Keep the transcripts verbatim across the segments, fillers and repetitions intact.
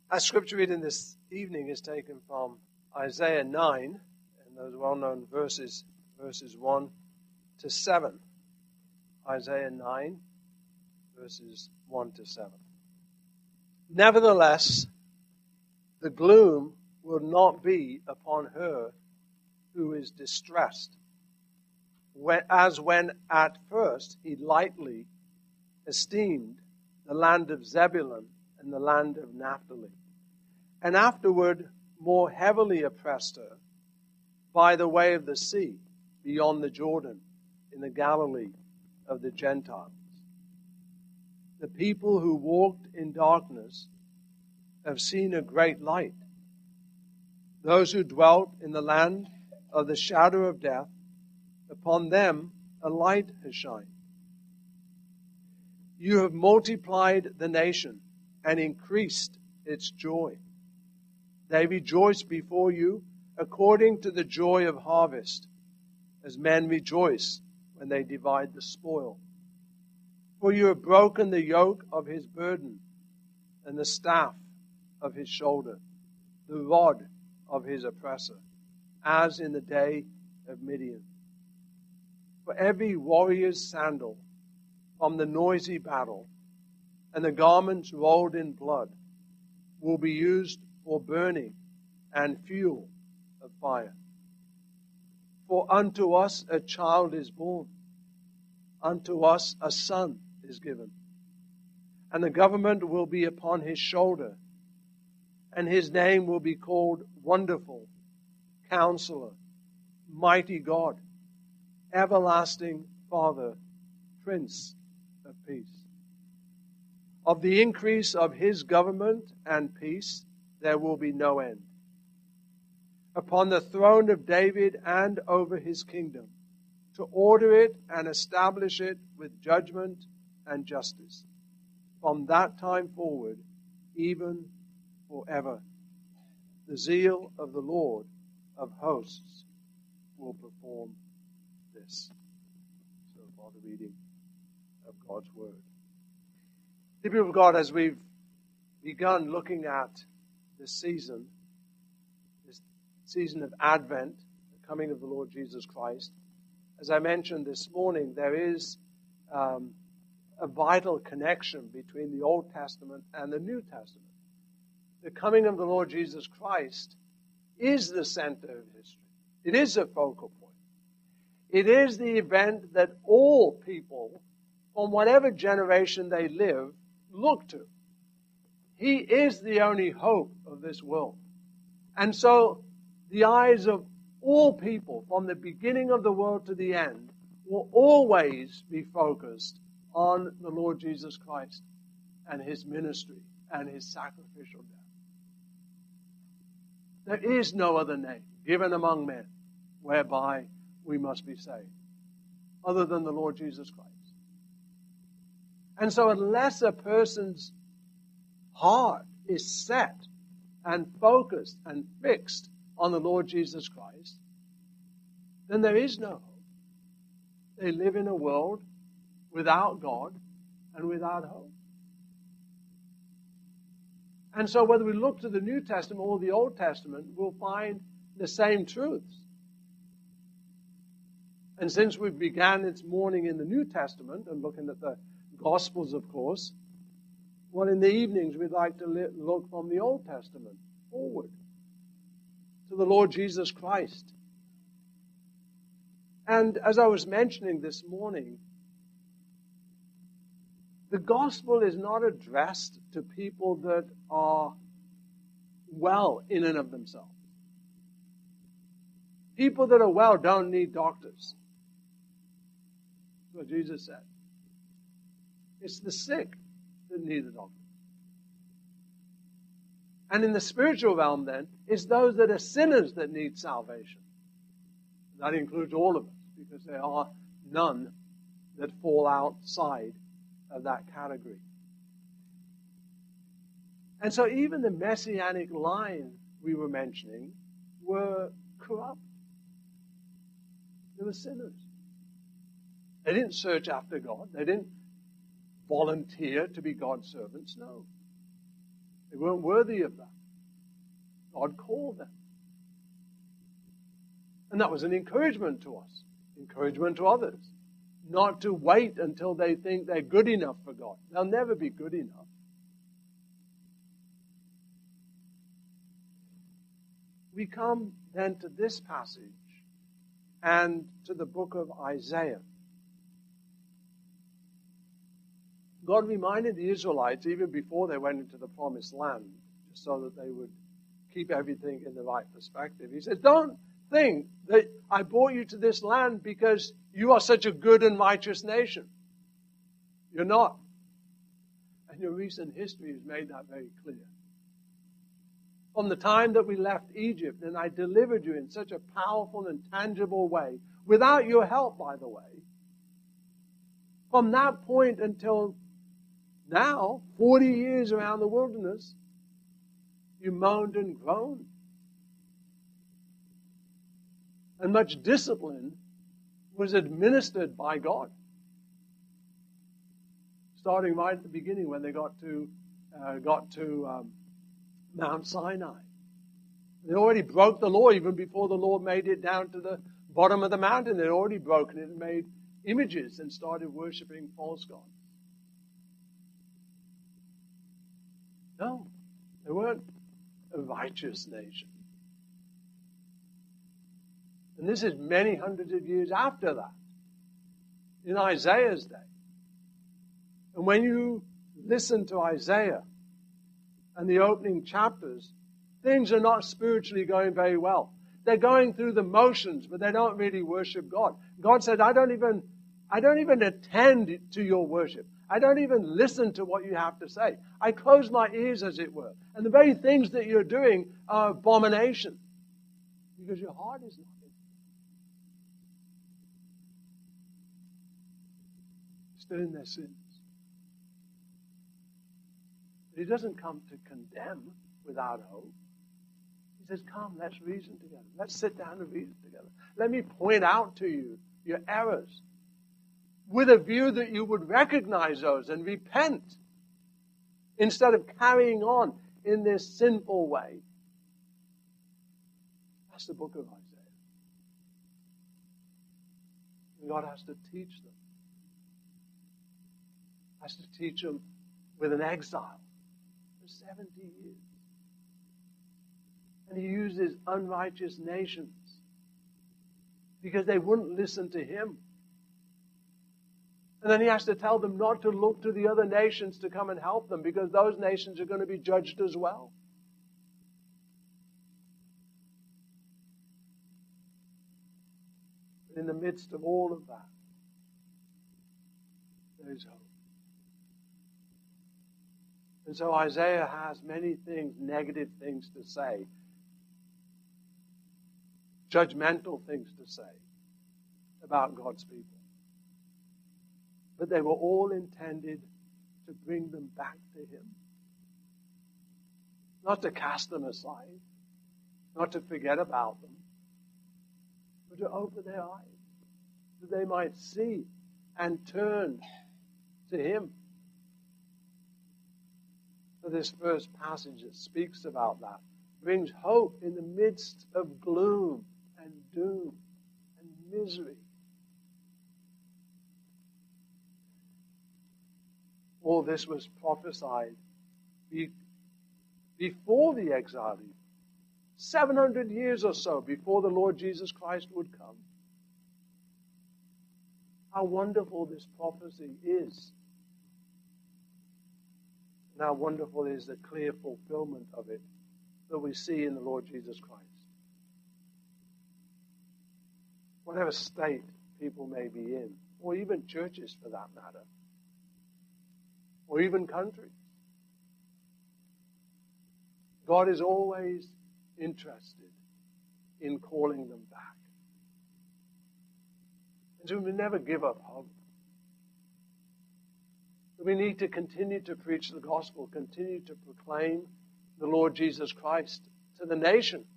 Our scripture reading this evening is taken from Isaiah nine, and those well-known verses, verses one to seven. Isaiah nine, verses one to seven. Nevertheless, the gloom will not be upon her who is distressed, as when at first he lightly esteemed the land of Zebulun and the land of Naphtali, and afterward more heavily oppressed her by the way of the sea beyond the Jordan in the Galilee of the Gentiles. The people who walked in darkness have seen a great light. Those who dwelt in the land of the shadow of death, upon them a light has shined. You have multiplied the nation and increased its joy. They rejoice before you according to the joy of harvest, as men rejoice when they divide the spoil. For you have broken the yoke of his burden and the staff of his shoulder, the rod of his oppressor, as in the day of Midian. For every warrior's sandal from the noisy battle and the garments rolled in blood will be used for burning and fuel of fire. For unto us a child is born, unto us a son is given, and the government will be upon his shoulder, and his name will be called Wonderful, Counselor, Mighty God, Everlasting Father, Prince of Peace. Of the increase of his government and peace there will be no end, upon the throne of David and over his kingdom, to order it and establish it with judgment and justice, from that time forward, even forever. The zeal of the Lord of hosts will perform this. So far the reading of God's Word. The people of God, as we've begun looking at this season, this season of Advent, the coming of the Lord Jesus Christ, as I mentioned this morning, there is um, a vital connection between the Old Testament and the New Testament. The coming of the Lord Jesus Christ is the center of history. It is a focal point. It is the event that all people, from whatever generation they live, look to. He is the only hope of this world. And so the eyes of all people, from the beginning of the world to the end, will always be focused on the Lord Jesus Christ and his ministry and his sacrificial death. There is no other name given among men whereby we must be saved, other than the Lord Jesus Christ. And so unless a person's heart is set and focused and fixed on the Lord Jesus Christ, then there is no hope. They live in a world without God and without hope. And so whether we look to the New Testament or the Old Testament, we'll find the same truths. And since we began this morning in the New Testament and looking at the Gospels, of course, well, in the evenings we'd like to look from the Old Testament forward to the Lord Jesus Christ. And as I was mentioning this morning, the gospel is not addressed to people that are well in and of themselves. People that are well don't need doctors. That's what Jesus said. It's the sick that need the doctor. And in the spiritual realm, then, it's those that are sinners that need salvation. That includes all of us, because there are none that fall outside of that category. And so even the messianic line we were mentioning were corrupt. They were sinners. They didn't search after God. They didn't volunteer to be God's servants. No. They weren't worthy of that. God called them. And that was an encouragement to us, encouragement to others, not to wait until they think they're good enough for God. They'll never be good enough. We come then to this passage and to the book of Isaiah. God reminded the Israelites, even before they went into the promised land, just so that they would keep everything in the right perspective. He said, don't think that I brought you to this land because you are such a good and righteous nation. You're not. And your recent history has made that very clear. From the time that we left Egypt, and I delivered you in such a powerful and tangible way, without your help, by the way, from that point until now, forty years around the wilderness, you moaned and groaned. And much discipline was administered by God. Starting right at the beginning when they got to uh, got to um, Mount Sinai. They already broke the law even before the Lord made it down to the bottom of the mountain. They'd already broken it and made images and started worshiping false gods. No, they weren't a righteous nation. And this is many hundreds of years after that, in Isaiah's day. And when you listen to Isaiah and the opening chapters, things are not spiritually going very well. They're going through the motions, but they don't really worship God. God said, I don't even, I don't even attend to your worship. I don't even listen to what you have to say. I close my ears, as it were. And the very things that you're doing are abomination. Because your heart is not in it. Still in their sins. But he doesn't come to condemn without hope. He says, come, let's reason together. Let's sit down and reason together. Let me point out to you your errors, with a view that you would recognize those and repent instead of carrying on in this sinful way. That's the book of Isaiah. And God has to teach them. Has to teach them with an exile for seventy years. And he uses unrighteous nations because they wouldn't listen to him. And then he has to tell them not to look to the other nations to come and help them because those nations are going to be judged as well. But in the midst of all of that, there is hope. And so Isaiah has many things, negative things to say, judgmental things to say about God's people. But they were all intended to bring them back to him. Not to cast them aside, not to forget about them, but to open their eyes, that they might see and turn to him. So this first passage that speaks about that brings hope in the midst of gloom and doom and misery. All this was prophesied before the exile, seven hundred years or so before the Lord Jesus Christ would come. How wonderful this prophecy is. And how wonderful is the clear fulfillment of it that we see in the Lord Jesus Christ. Whatever state people may be in, or even churches for that matter, or even countries, God is always interested in calling them back. And so we never give up hope. We need to continue to preach the gospel, continue to proclaim the Lord Jesus Christ to the nations.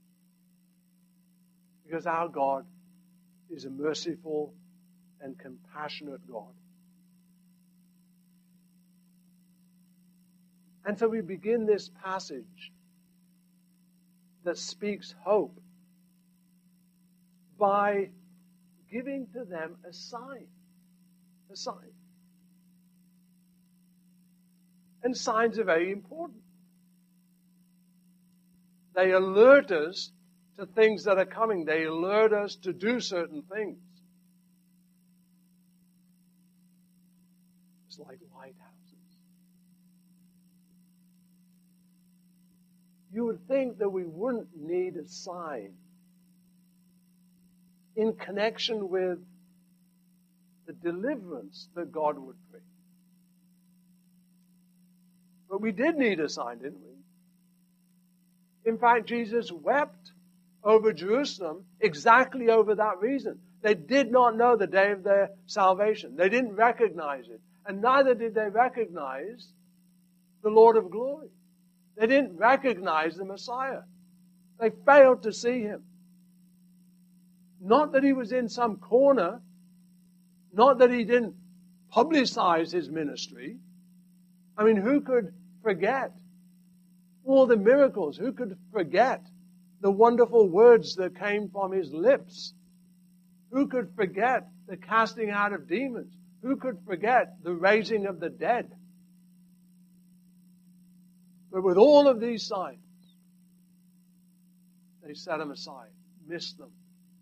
Because our God is a merciful and compassionate God. And so we begin this passage that speaks hope by giving to them a sign. A sign. And signs are very important. They alert us to things that are coming. They alert us to do certain things. It's like lighthouses. You would think that we wouldn't need a sign in connection with the deliverance that God would bring. But we did need a sign, didn't we? In fact, Jesus wept over Jerusalem exactly over that reason. They did not know the day of their salvation. They didn't recognize it. And neither did they recognize the Lord of glory. They didn't recognize the Messiah. They failed to see him. Not that he was in some corner. Not that he didn't publicize his ministry. I mean, who could forget all the miracles? Who could forget the wonderful words that came from his lips? Who could forget the casting out of demons? Who could forget the raising of the dead? But with all of these signs, they set them aside, missed them,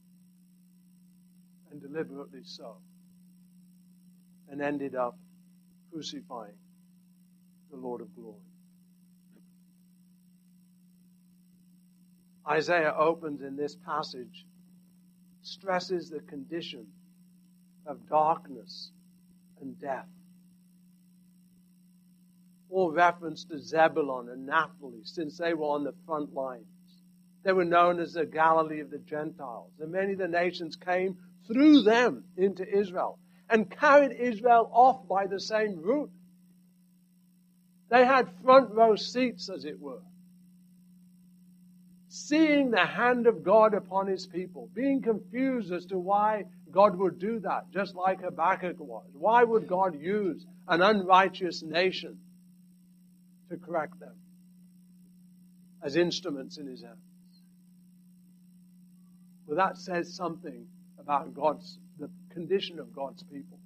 and deliberately so, and ended up crucifying the Lord of glory. Isaiah opens in this passage, stresses the condition of darkness and death. All reference to Zebulun and Naphtali, since they were on the front lines. They were known as the Galilee of the Gentiles. And many of the nations came through them into Israel and carried Israel off by the same route. They had front row seats, as it were. Seeing the hand of God upon his people, being confused as to why God would do that, just like Habakkuk was. Why would God use an unrighteous nation to correct them as instruments in his hands? Well, that says something about God's, the condition of God's people.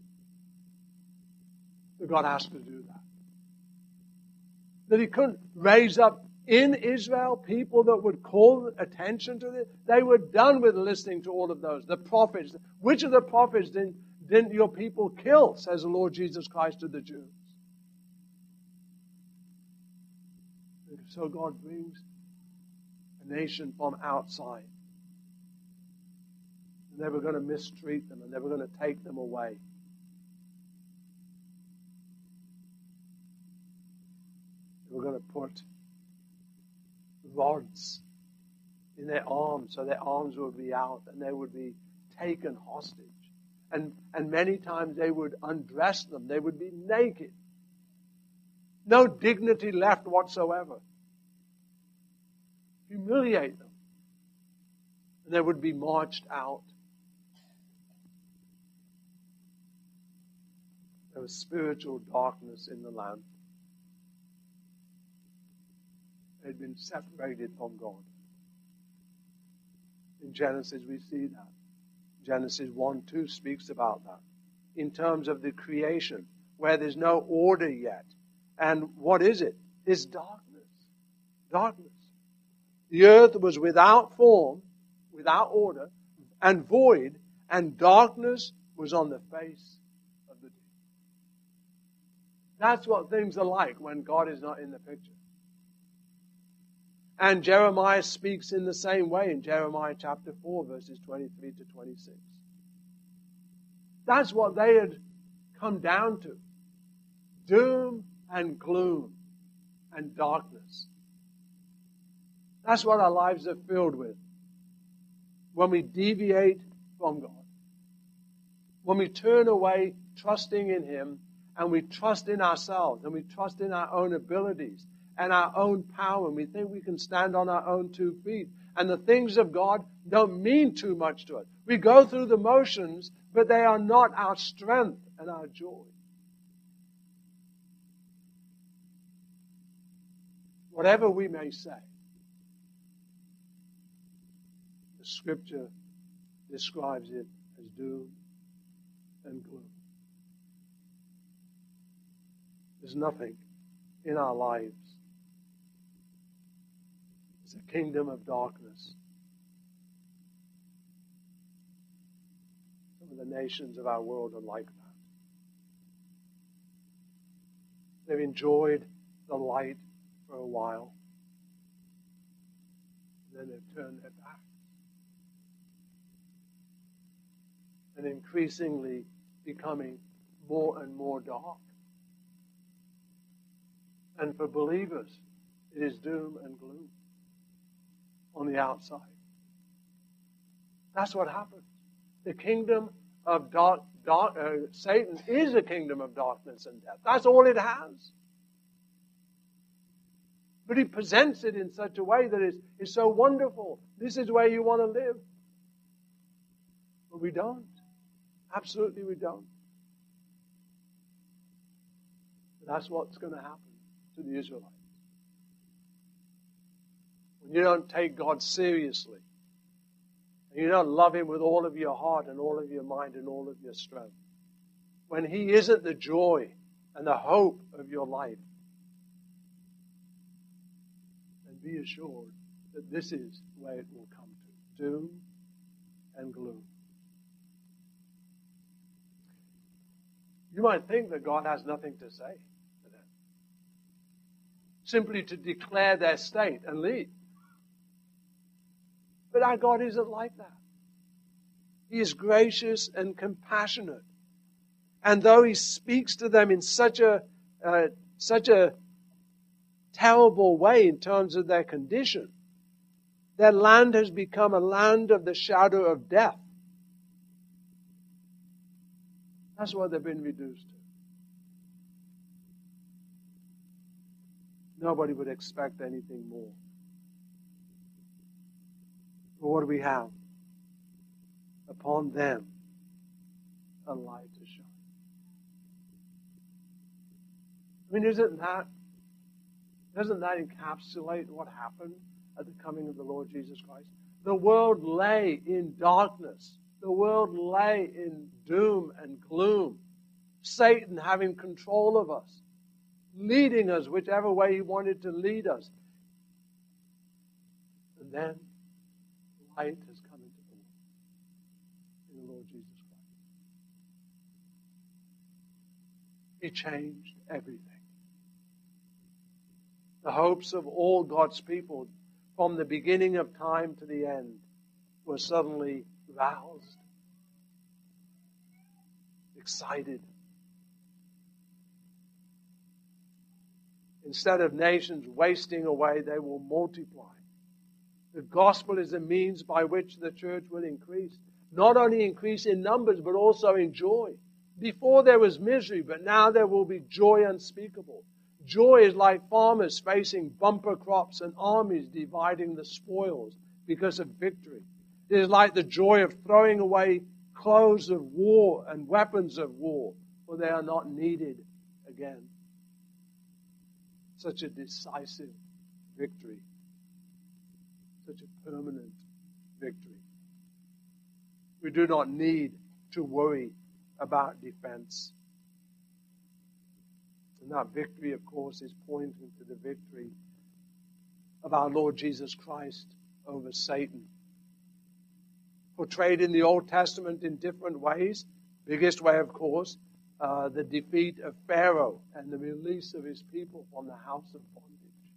That God has to do that. That he couldn't raise up in Israel people that would call attention to this. They were done with listening to all of those. The prophets. Which of the prophets didn't, didn't your people kill, says the Lord Jesus Christ to the Jews? And so God brings a nation from outside. And they were going to mistreat them, and they were going to take them away. They were going to put rods in their arms, so their arms would be out, and they would be taken hostage. And, and many times they would undress them. They would be naked. No dignity left whatsoever. Humiliate them. And they would be marched out. There was spiritual darkness in the land. They'd been separated from God. In Genesis, we see that. Genesis one two speaks about that. In terms of the creation, where there's no order yet. And what is it? It's darkness. Darkness. The earth was without form, without order, and void, and darkness was on the face of the deep. That's what things are like when God is not in the picture. And Jeremiah speaks in the same way in Jeremiah chapter four, verses twenty-three to twenty-six. That's what they had come down to. Doom and gloom and darkness. That's what our lives are filled with. When we deviate from God. When we turn away trusting in Him, and we trust in ourselves, and we trust in our own abilities and our own power, and we think we can stand on our own two feet. And the things of God don't mean too much to us. We go through the motions, but they are not our strength and our joy. whatever we may say, the Scripture describes it as doom and gloom. There's nothing in our lives. It's a kingdom of darkness. Some of the nations of our world are like that. They've enjoyed the light for a while, and then they've turned their backs. And increasingly becoming more and more dark. And for believers, it is doom and gloom on the outside. That's what happens. The kingdom of dark, dark uh, Satan is a kingdom of darkness and death. That's all it has. But he presents it in such a way that is, is so wonderful. This is where you want to live. But we don't. Absolutely we don't. But that's what's going to happen to the Israelites. When you don't take God seriously, and you don't love Him with all of your heart and all of your mind and all of your strength, when He isn't the joy and the hope of your life, then be assured that this is where it will come to. Doom and gloom. You might think that God has nothing to say to them. Simply to declare their state and leave. But our God isn't like that. He is gracious and compassionate. And though He speaks to them in such a, uh, such a terrible way in terms of their condition, their land has become a land of the shadow of death. That's what they've been reduced to. Nobody would expect anything more. But what do we have? Upon them, a light to shine. I mean, isn't that, doesn't that encapsulate what happened at the coming of the Lord Jesus Christ? The world lay in darkness. The world lay in doom and gloom. Satan having control of us, leading us whichever way he wanted to lead us. And then light has come into the world in the Lord Jesus Christ. He changed everything. The hopes of all God's people from the beginning of time to the end were suddenly roused, excited. Instead of nations wasting away, they will multiply. The gospel is a means by which the church will increase. Not only increase in numbers, but also in joy. Before there was misery, but now there will be joy unspeakable. Joy is like farmers facing bumper crops and armies dividing the spoils because of victory. It is like the joy of throwing away clothes of war and weapons of war, for they are not needed again. Such a decisive victory. Such a permanent victory. We do not need to worry about defense. And that victory, of course, is pointing to the victory of our Lord Jesus Christ over Satan. Portrayed in the Old Testament in different ways. Biggest way, of course, uh, the defeat of Pharaoh and the release of his people from the house of bondage.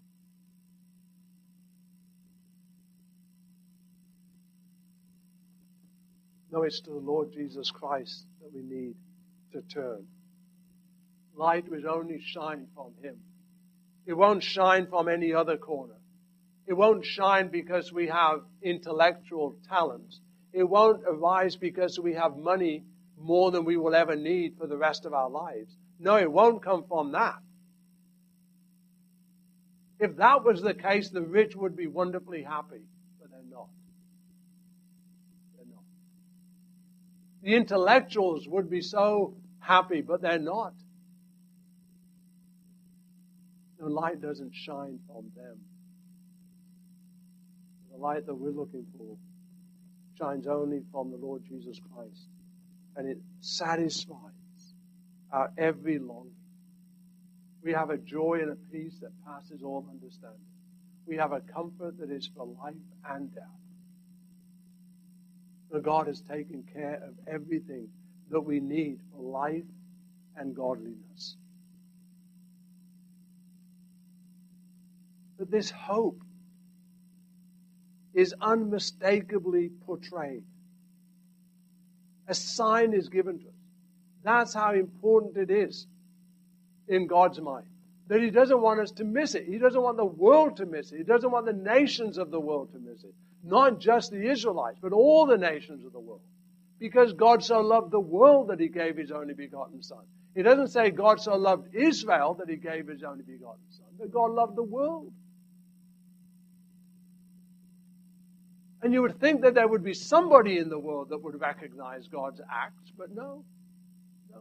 No, it's to the Lord Jesus Christ that we need to turn. Light will only shine from Him. It won't shine from any other corner. It won't shine because we have intellectual talents. It won't arise because we have money more than we will ever need for the rest of our lives. No, it won't come from that. If that was the case, the rich would be wonderfully happy, but they're not. They're not. The intellectuals would be so happy, but they're not. The light doesn't shine from them. The light that we're looking for shines only from the Lord Jesus Christ. And it satisfies our every longing. We have a joy and a peace that passes all understanding. We have a comfort that is for life and death. For God has taken care of everything that we need for life and godliness. But this hope is unmistakably portrayed. A sign is given to us. That's how important it is in God's mind. That He doesn't want us to miss it. He doesn't want the world to miss it. He doesn't want the nations of the world to miss it. Not just the Israelites, but all the nations of the world. Because God so loved the world that He gave His only begotten Son. He doesn't say God so loved Israel that He gave His only begotten Son. But God loved the world. And you would think that there would be somebody in the world that would recognize God's acts, but no. No.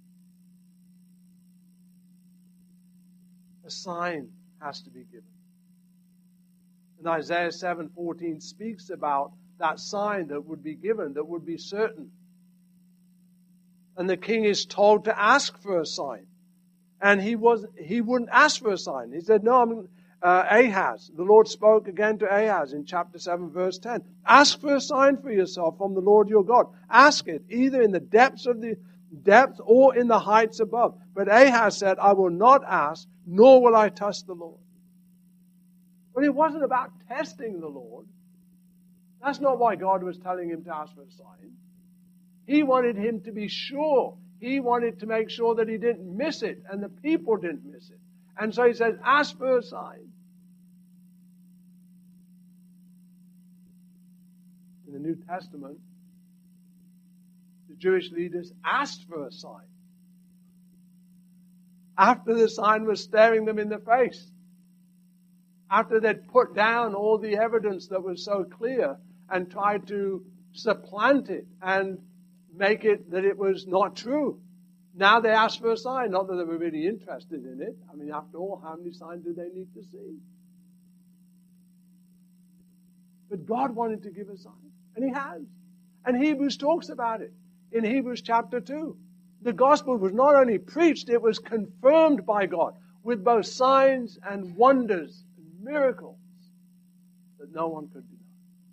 A sign has to be given. And Isaiah seven fourteen speaks about that sign that would be given, that would be certain. And the king is told to ask for a sign. And he was he wouldn't ask for a sign. He said, no, I'm uh, Ahaz. The Lord spoke again to Ahaz in chapter seven, verse ten. Ask for a sign for yourself from the Lord your God. Ask it, either in the depths of the depth or in the heights above. But Ahaz said, I will not ask, nor will I test the Lord. But it wasn't about testing the Lord. That's not why God was telling him to ask for a sign. He wanted him to be sure. He wanted to make sure that he didn't miss it, and the people didn't miss it. And so he says, ask for a sign. In the New Testament, the Jewish leaders asked for a sign. After the sign was staring them in the face. After they'd put down all the evidence that was so clear and tried to supplant it and make it that it was not true. Now they asked for a sign, not that they were really interested in it. I mean, after all, how many signs do they need to see? But God wanted to give a sign, and He has. And Hebrews talks about it in Hebrews chapter two. The gospel was not only preached, it was confirmed by God with both signs and wonders and miracles that no one could deny.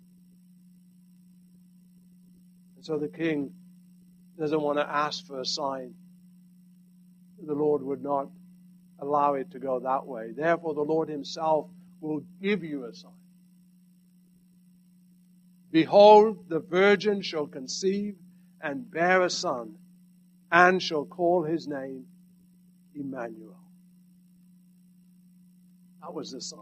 And so the king doesn't want to ask for a sign. The Lord would not allow it to go that way. Therefore, the Lord Himself will give you a sign. Behold, the virgin shall conceive and bear a son, and shall call his name Emmanuel. That was the sign.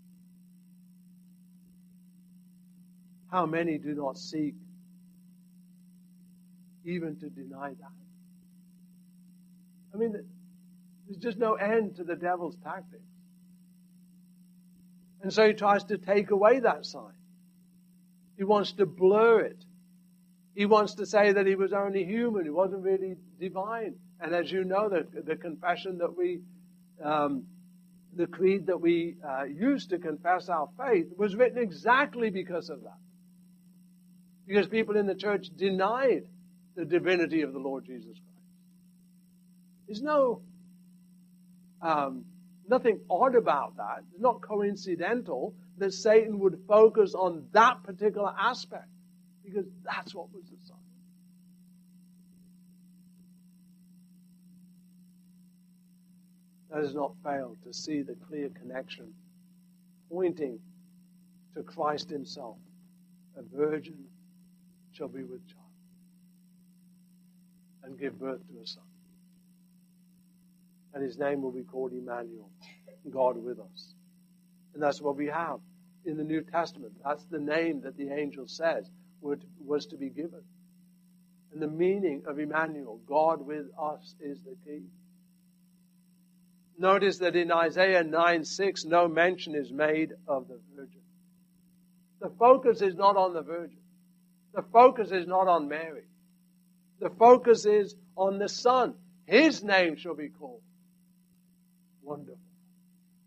How many do not seek even to deny that? I mean, there's just no end to the devil's tactics. And so he tries to take away that sign. He wants to blur it. He wants to say that he was only human. He wasn't really divine. And as you know, the, the confession that we, um, the creed that we uh, use to confess our faith was written exactly because of that. Because people in the church denied the divinity of the Lord Jesus Christ. There's no, um, nothing odd about that. It's not coincidental that Satan would focus on that particular aspect, because that's what was the sign. That has not failed to see the clear connection pointing to Christ Himself. A virgin shall be with child and give birth to a son. And His name will be called Emmanuel, God with us. And that's what we have in the New Testament. That's the name that the angel says was to be given. And the meaning of Emmanuel, God with us, is the key. Notice that in Isaiah nine six, no mention is made of the virgin. The focus is not on the virgin. The focus is not on Mary. The focus is on the Son. His name shall be called Wonderful,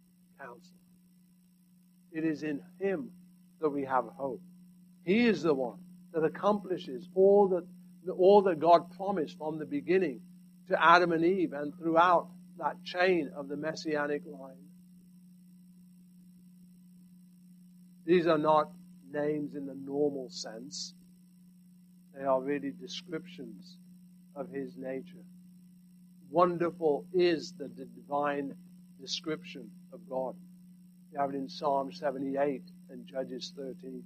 Counselor. It is in Him that we have hope. He is the one that accomplishes all that, all that God promised from the beginning to Adam and Eve and throughout that chain of the Messianic line. These are not names in the normal sense. They are really descriptions of His nature. Wonderful is the divine description of God. You have it in Psalm seventy-eight and Judges thirteen.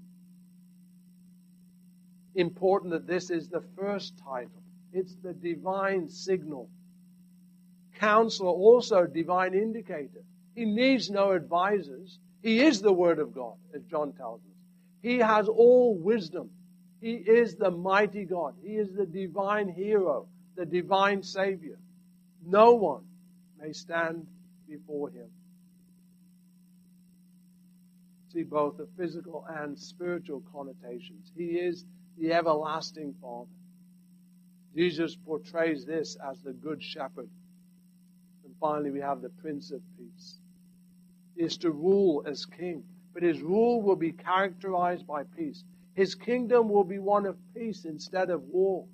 Important that this is the first title. It's the divine signal. Counselor, also divine indicator. He needs no advisors. He is the Word of God, as John tells us. He has all wisdom. He is the mighty God. He is the divine hero, the divine Savior. No one may stand before Him. See both the physical and spiritual connotations. He is the everlasting Father. Jesus portrays this as the Good Shepherd. And finally, we have the Prince of Peace. He is to rule as king, but His rule will be characterized by peace. His kingdom will be one of peace instead of war.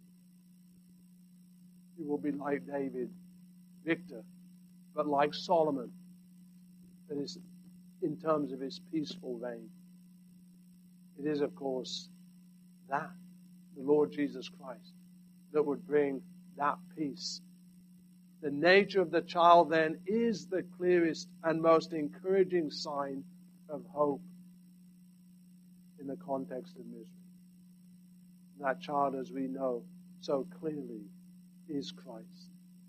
He will be like David, victor, but like Solomon, that is in terms of his peaceful reign. It is, of course, that, the Lord Jesus Christ, that would bring that peace. The nature of the child then is the clearest and most encouraging sign of hope in the context of misery. That child, as we know so clearly, is Christ.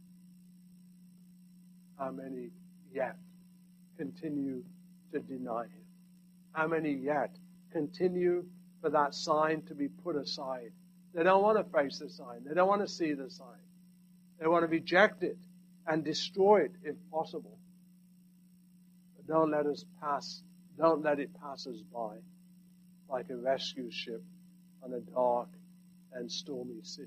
How many yet continue to deny Him? How many yet continue for that sign to be put aside? They don't want to face the sign. They don't want to see the sign. They want to reject it and destroy it if possible. But don't let us pass, don't let it pass us by like a rescue ship on a dark and stormy sea.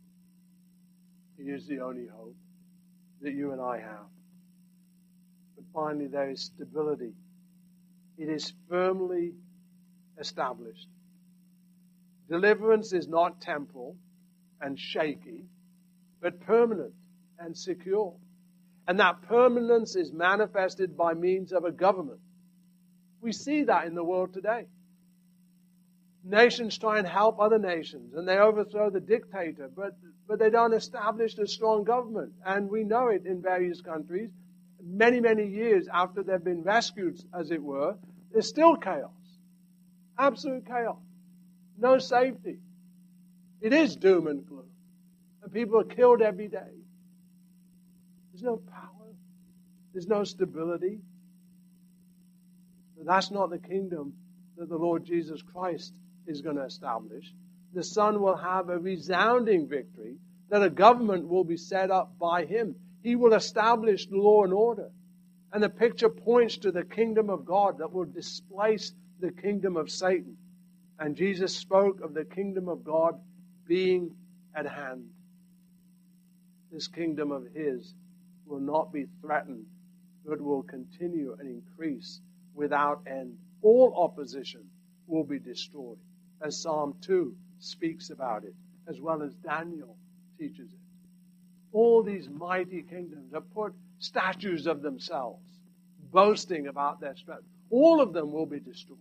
He is the only hope that you and I have. But finally, there is stability. It is firmly established. Deliverance is not temporal and shaky, but permanent and secure. And that permanence is manifested by means of a government. We see that in the world today. Nations try and help other nations, and they overthrow the dictator, but, but they don't establish a strong government. And we know it in various countries. Many, many years after they've been rescued, as it were, there's still chaos. Absolute chaos. No safety. It is doom and gloom. And people are killed every day. There's no power. There's no stability. But that's not the kingdom that the Lord Jesus Christ is going to establish. The Son will have a resounding victory, that a government will be set up by Him. He will establish law and order. And the picture points to the kingdom of God that will displace the kingdom of Satan. And Jesus spoke of the kingdom of God being at hand. This kingdom of His will not be threatened, but will continue and increase without end. All opposition will be destroyed, as Psalm two speaks about it, as well as Daniel teaches it. All these mighty kingdoms have put statues of themselves, boasting about their strength. All of them will be destroyed.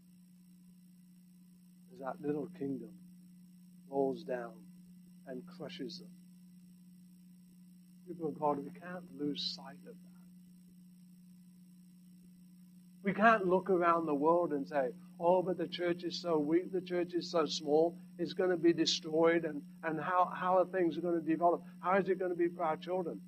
As that little kingdom rolls down and crushes them. People of God, we can't lose sight of that. We can't look around the world and say, oh, but the church is so weak, the church is so small, it's going to be destroyed, and, and how, how are things going to develop? How is it going to be for our children?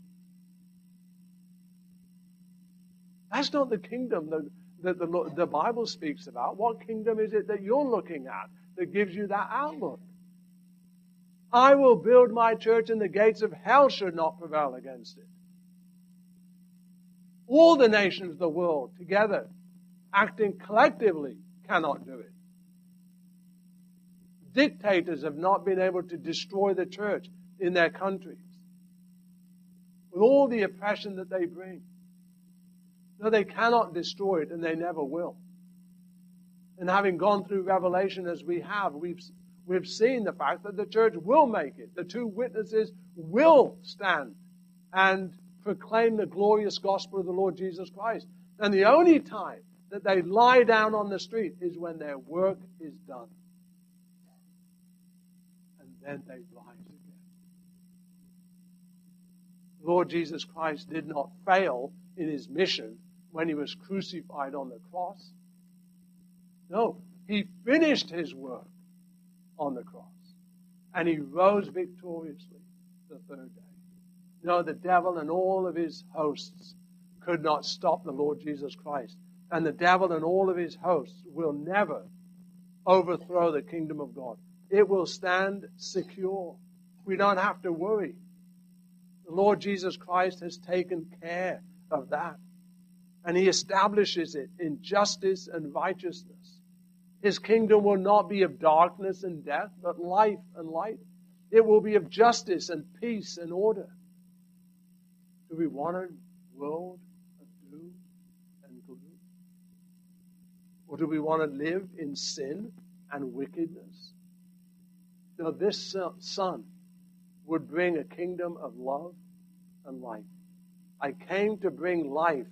That's not the kingdom that, that the, the Bible speaks about. What kingdom is it that you're looking at that gives you that outlook? I will build my church, and the gates of hell should not prevail against it. All the nations of the world together, acting collectively, cannot do it. Dictators have not been able to destroy the church in their countries with all the oppression that they bring. No, they cannot destroy it, and they never will. And having gone through Revelation as we have, we've, we've seen the fact that the church will make it. The two witnesses will stand and proclaim the glorious gospel of the Lord Jesus Christ. And the only time that they lie down on the street is when their work is done. And then they rise again. The Lord Jesus Christ did not fail in his mission when he was crucified on the cross. No, he finished his work on the cross. And he rose victoriously the third day. No, the devil and all of his hosts could not stop the Lord Jesus Christ. And the devil and all of his hosts will never overthrow the kingdom of God. It will stand secure. We don't have to worry. The Lord Jesus Christ has taken care of that. And he establishes it in justice and righteousness. His kingdom will not be of darkness and death, but life and light. It will be of justice and peace and order. Do we want a world of doom and gloom? Or do we want to live in sin and wickedness? No, this Son would bring a kingdom of love and life. I came to bring life,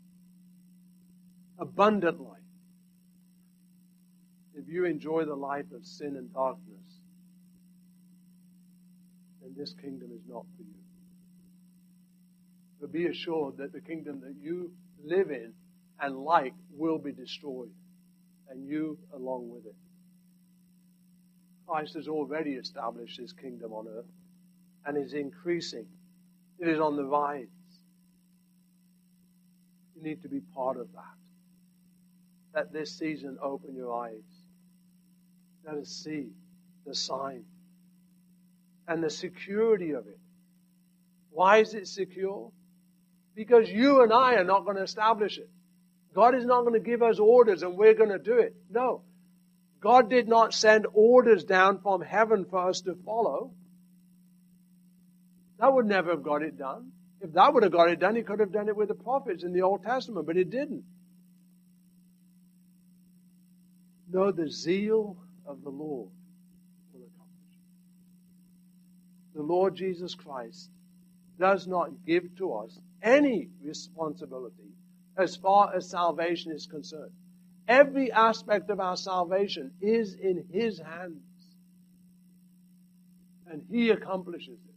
abundant life. If you enjoy the life of sin and darkness, then this kingdom is not for you. But be assured that the kingdom that you live in and like will be destroyed, and you along with it. Christ has already established his kingdom on earth and is increasing. It is on the rise. You need to be part of that. Let this season open your eyes. Let us see the sign and the security of it. Why is it secure? Because you and I are not going to establish it. God is not going to give us orders and we're going to do it. No. God did not send orders down from heaven for us to follow. That would never have got it done. If that would have got it done, he could have done it with the prophets in the Old Testament, but it didn't. No, the zeal of the Lord will accomplish it. The Lord Jesus Christ does not give to us any responsibility as far as salvation is concerned. Every aspect of our salvation is in his hands. And he accomplishes it.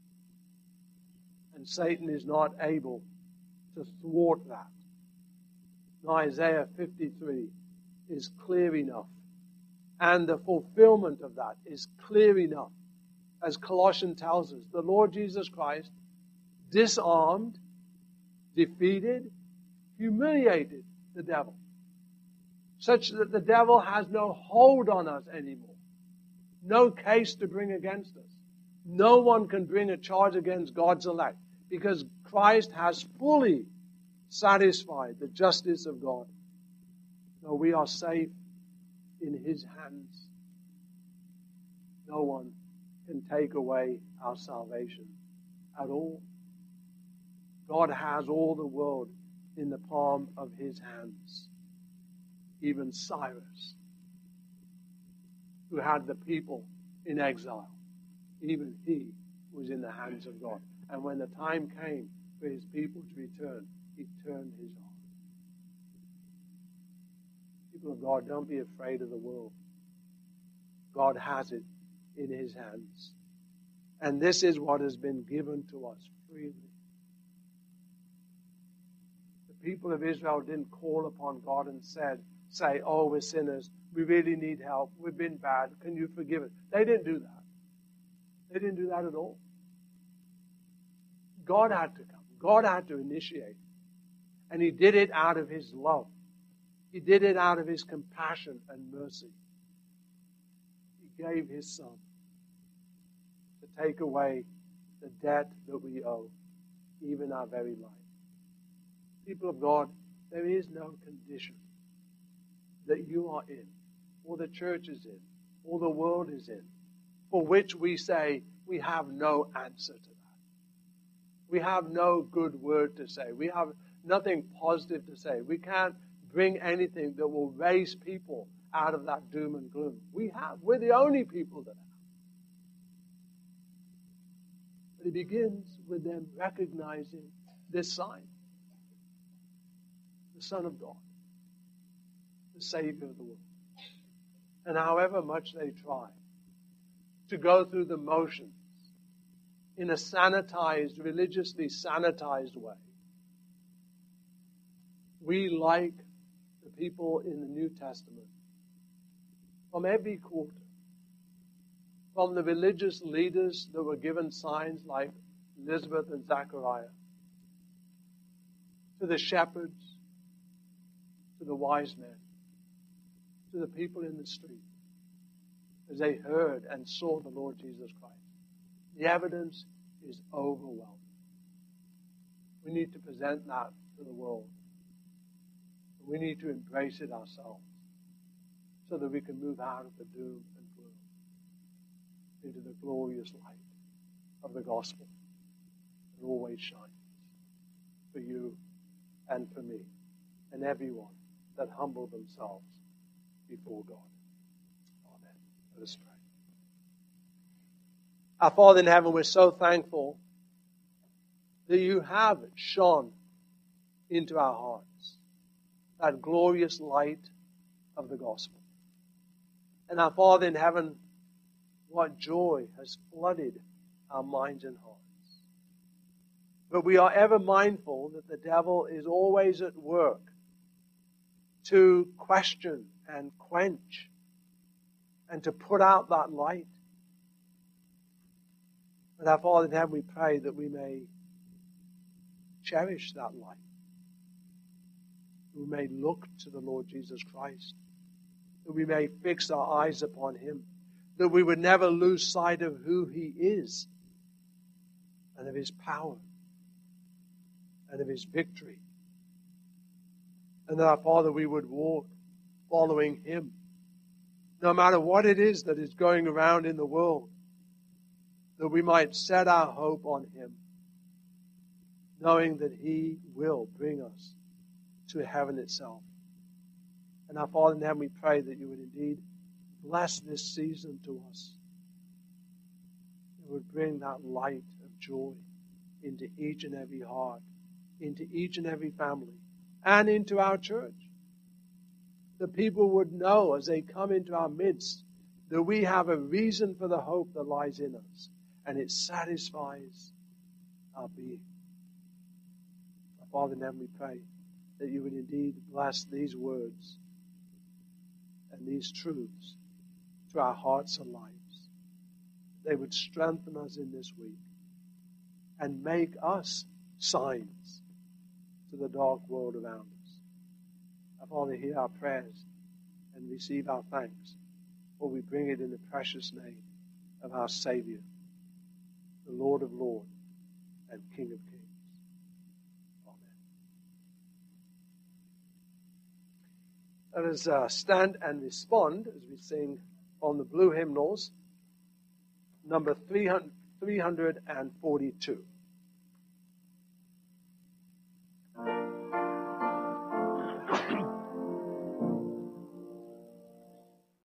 And Satan is not able to thwart that. Now, Isaiah fifty-three is clear enough. And the fulfillment of that is clear enough. As Colossians tells us, the Lord Jesus Christ disarmed, defeated, humiliated the devil, such that the devil has no hold on us anymore. No case to bring against us. No one can bring a charge against God's elect, because Christ has fully satisfied the justice of God. No, we are safe in his hands. No one can take away our salvation at all. God has all the world in the palm of his hands. Even Cyrus, who had the people in exile, even he was in the hands of God. And when the time came for his people to return, he turned his heart. People of God, don't be afraid of the world. God has it in his hands. And this is what has been given to us freely. The people of Israel didn't call upon God and said, say, oh, we're sinners. We really need help. We've been bad. Can you forgive us? They didn't do that. They didn't do that at all. God had to come. God had to initiate. And he did it out of his love. He did it out of his compassion and mercy. He gave his Son to take away the debt that we owe, even our very life. People of God, there is no condition that you are in, or the church is in, or the world is in, for which we say we have no answer to that. We have no good word to say. We have nothing positive to say. We can't bring anything that will raise people out of that doom and gloom. We have. We're the only people that have. But it begins with them recognizing this sign. The Son of God. The Savior of the world. And however much they try to go through the motions in a sanitized, religiously sanitized way, we, like the people in the New Testament, from every quarter, from the religious leaders that were given signs like Elizabeth and Zachariah, to the shepherds, to the wise men, to the people in the street, as they heard and saw the Lord Jesus Christ. The evidence is overwhelming. We need to present that to the world. We need to embrace it ourselves so that we can move out of the doom and gloom into the glorious light of the gospel that always shines for you and for me and everyone that humble themselves before God. Amen. Let us pray. Our Father in heaven, we're so thankful that you have shone into our hearts that glorious light of the gospel. And our Father in heaven, what joy has flooded our minds and hearts. But we are ever mindful that the devil is always at work to question and quench and to put out that light. And our Father in heaven, we pray that we may cherish that light. We may look to the Lord Jesus Christ. That we may fix our eyes upon Him. That we would never lose sight of who He is and of His power and of His victory. And that our Father, we would walk following Him. No matter what it is that is going around in the world, that we might set our hope on Him, knowing that He will bring us to heaven itself. And our Father in heaven, we pray that you would indeed bless this season to us. You would bring that light of joy into each and every heart, into each and every family, and into our church. That people would know as they come into our midst that we have a reason for the hope that lies in us, and it satisfies our being. Our Father in heaven, we pray that you would indeed bless these words and these truths to our hearts and lives. They would strengthen us in this week and make us signs to the dark world around us. Our Father, hear our prayers and receive our thanks, for we bring it in the precious name of our Savior, the Lord of Lords and King of Kings. Let us uh, stand and respond as we sing on the blue hymnals, number three hundred forty-two.